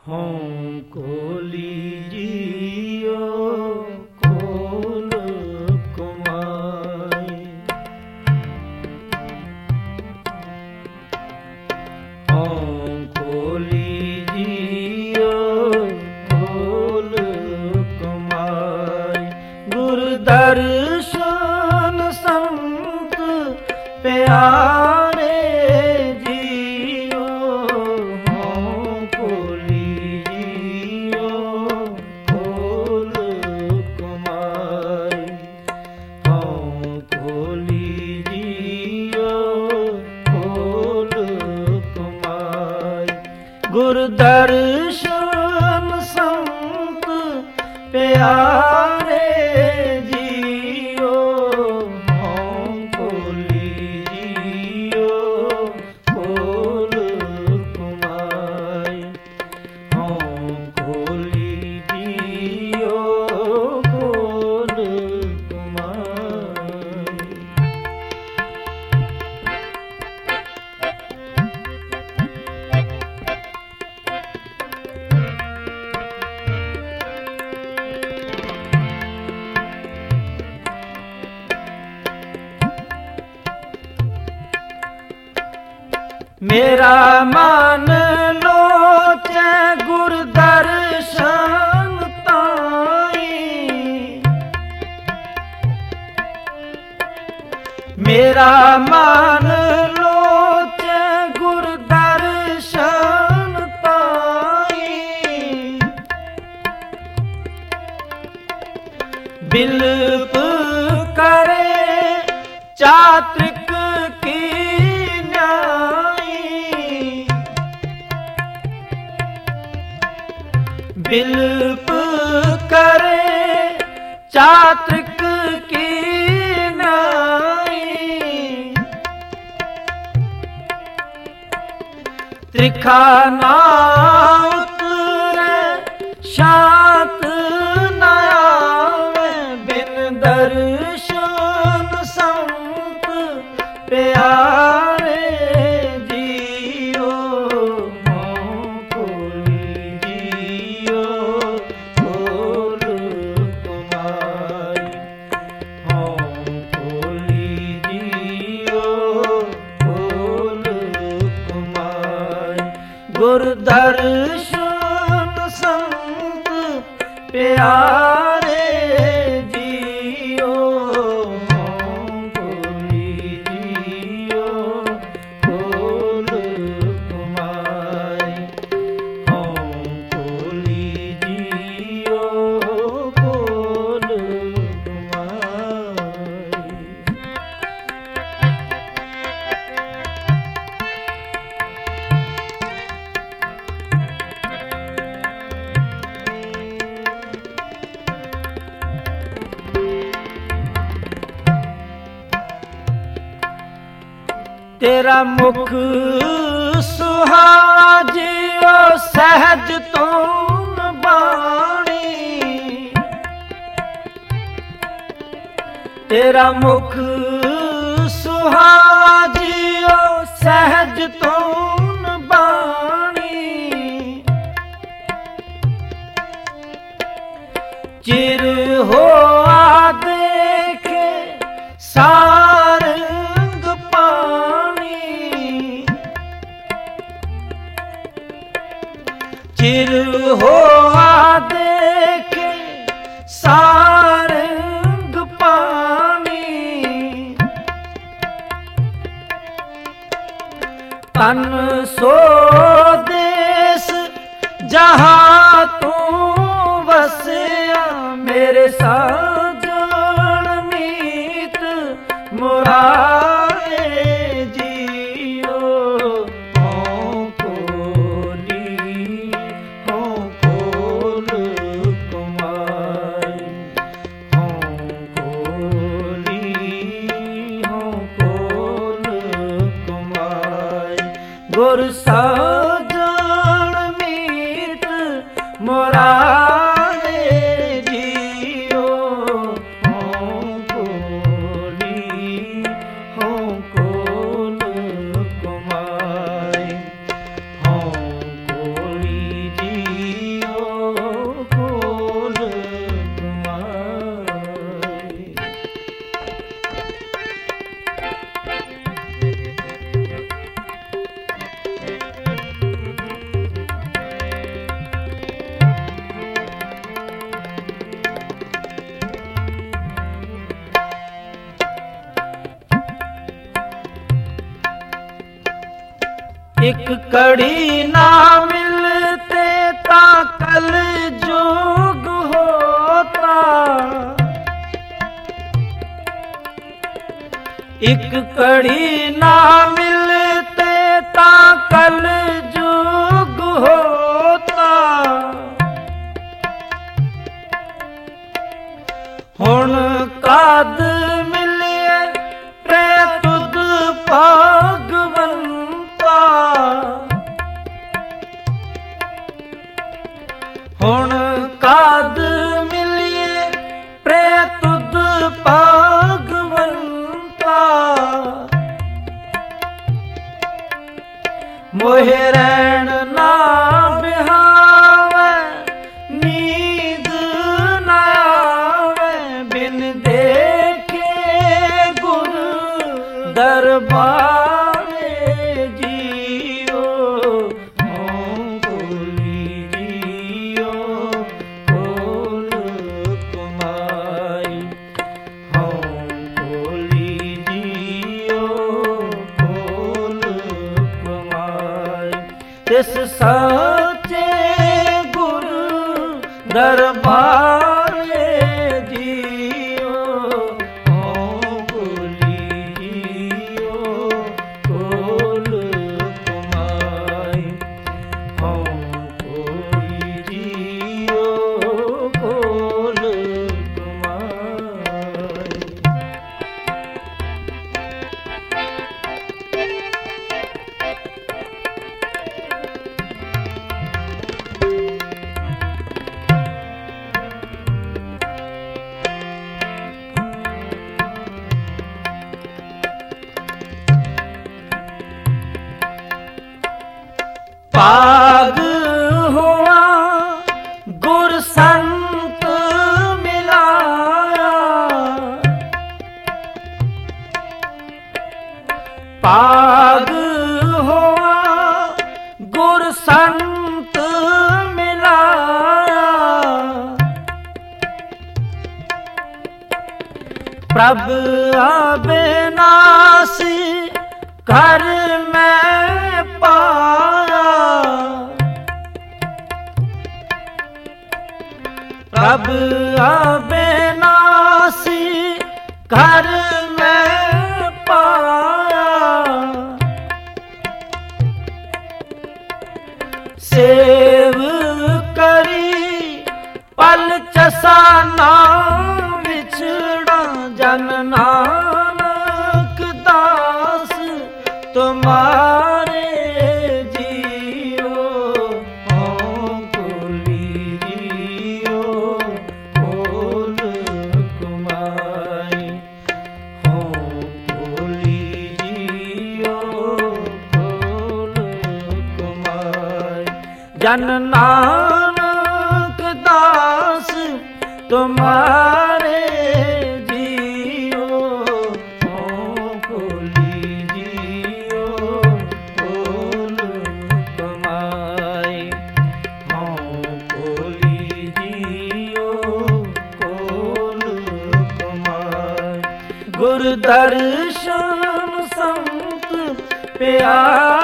हों कोली जियो खोल कुमाई। हों कोली जियो खोल कुमाई। गुरु दर्शन संत प्यारे जियो हों कोली जियो खोल कुमाई। हों कोली जियो खोल कुमाई। गुरु दर्शन संत प्यारे जियो हों कोली जियो खोल कुमाई। हों कोली जियो खोल कुमाई। मेरा मन लोचे गुरु दर्शन ताई। मेरा मन लोचे गुरु दर्शन ताई। बिलप करे चात्रिक की बिलप करे चात्रिक की नाई। त्रिखा ना उतरे शांत न आवे बिन दर्शन संत प्यारे जियो हों कोली जियो खोल कुमाई। हों कोली जियो खोल कुमाई। गुरु दर्शन संत प्यारे जियो हों कोली जियो खोल कुमाई। हों कोली जियो खोल कुमाई। तेरा मुख सुहाजियो सहज तुम बाणी। तेरा मुख सुहाजियो सहज तुम बाणी। चिर हो देखे सारंग पानी। चिर हो देखे सारंग पानी। तन सो देश जहाँ तू बसिया मेरे साजन मीत मुरारे जियो हों कोली हों खोल कुमाई। हों कोली हों खोल कुमाई। गुरु साजन मीत मुरारे जियो हों कोली हों खोल कुमाई। हों कोली जियो कड़ी ना मिलते ता कल जुग होता। एक कड़ी ना मिलते ता कल जुग होता। हुण काद मिलिए प्रे तुद भगवंता। हुण काद मिलिए प्रे तुद भगवंता। मोहे रैण ना बिहावे नींद ना आवे। बिन देखे गुरु दरबारे जियो हों बोली जियो खोल कमाई। हों बोली जियो खोल कमाई। तिस साचे गुरु दरबारे जियो हों बोली जियो खोल कमाई। हों बोली जियो खोल कमाई। पाग हुआ गुर संत मिलाया। पाग हुआ गुर संत मिलाया। प्रभ अविनाशी घर में पाया। प्रभ अविनाशी घर में पाया। सेव करी पल चसा ना विछड़ा। जन नानक दास तुम्हारे जियो हों बोली जियो खोल कमाई। हों बोली जियो खोल कमाई। जन नानक दास तुम्हारे जियो हों बोली जियो खोल कमाई। हों बोली जियो खोल कमाई। गुर दर्शन संत प्यार